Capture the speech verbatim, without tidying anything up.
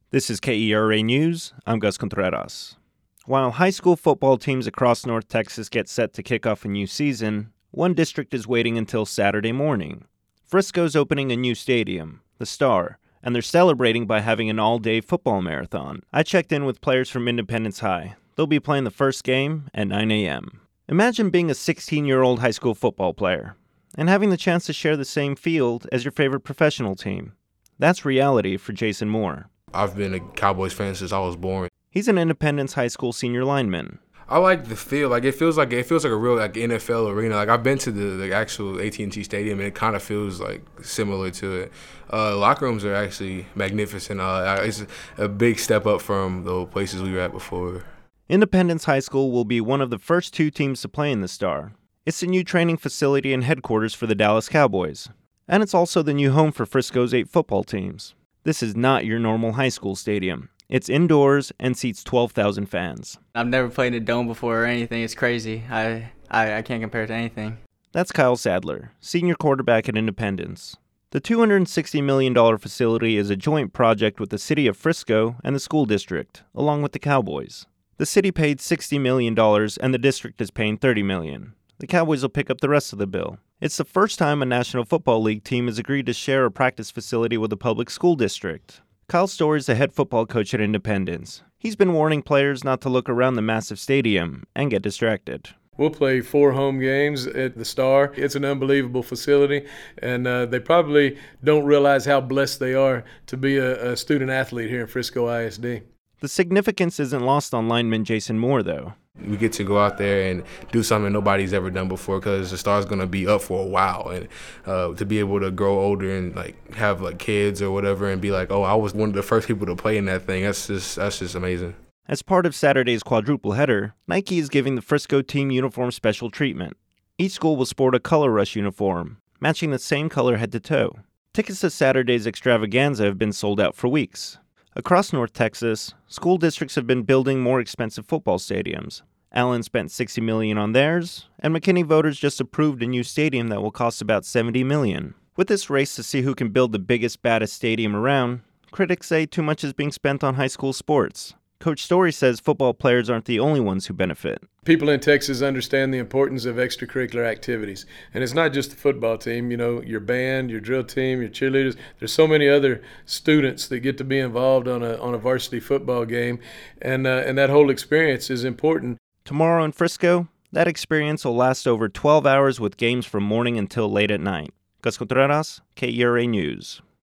This is K E R A News. I'm Gus Contreras. While high school football teams across North Texas get set to kick off a new season, one district is waiting until Saturday morning. Frisco's opening a new stadium, the Star, and they're celebrating by having an all-day football marathon. I checked in with players from Independence High. They'll be playing the first game at nine a.m. Imagine being a sixteen-year-old high school football player and having the chance to share the same field as your favorite professional team. That's reality for Jason Moore. I've been a Cowboys fan since I was born. He's an Independence High School senior lineman. I like the feel. Like it feels like it feels like a real like N F L arena. Like I've been to the, the actual A T and T Stadium, and it kind of feels like similar to it. Uh, locker rooms are actually magnificent. Uh, it's a big step up from the places we were at before. Independence High School will be one of the first two teams to play in the Star. It's a new training facility and headquarters for the Dallas Cowboys, and it's also the new home for Frisco's eight football teams. This is not your normal high school stadium. It's indoors and seats twelve thousand fans. I've never played in a dome before or anything. It's crazy. I, I, I can't compare it to anything. That's Kyle Sadler, senior quarterback at Independence. The two hundred sixty million dollars facility is a joint project with the city of Frisco and the school district, along with the Cowboys. The city paid sixty million dollars and the district is paying thirty million dollars. The Cowboys will pick up the rest of the bill. It's the first time a National Football League team has agreed to share a practice facility with a public school district. Kyle Story is the head football coach at Independence. He's been warning players not to look around the massive stadium and get distracted. We'll play four home games at the Star. It's an unbelievable facility, and uh, they probably don't realize how blessed they are to be a, a student athlete here in Frisco I S D. The significance isn't lost on lineman Jason Moore, though. We get to go out there and do something nobody's ever done before because the Star's going to be up for a while. And uh, to be able to grow older and like have like kids or whatever and be like, oh, I was one of the first people to play in that thing, that's just that's just amazing. As part of Saturday's quadruple header, Nike is giving the Frisco team uniform special treatment. Each school will sport a Color Rush uniform, matching the same color head to toe. Tickets to Saturday's extravaganza have been sold out for weeks. Across North Texas, school districts have been building more expensive football stadiums. Allen spent sixty million dollars on theirs, and McKinney voters just approved a new stadium that will cost about seventy million dollars. With this race to see who can build the biggest, baddest stadium around, critics say too much is being spent on high school sports. Coach Story says football players aren't the only ones who benefit. People in Texas understand the importance of extracurricular activities. And it's not just the football team, you know, your band, your drill team, your cheerleaders. There's so many other students that get to be involved on a on a varsity football game. And, uh, and that whole experience is important. Tomorrow in Frisco, that experience will last over twelve hours with games from morning until late at night. Gus Contreras, K E R A News.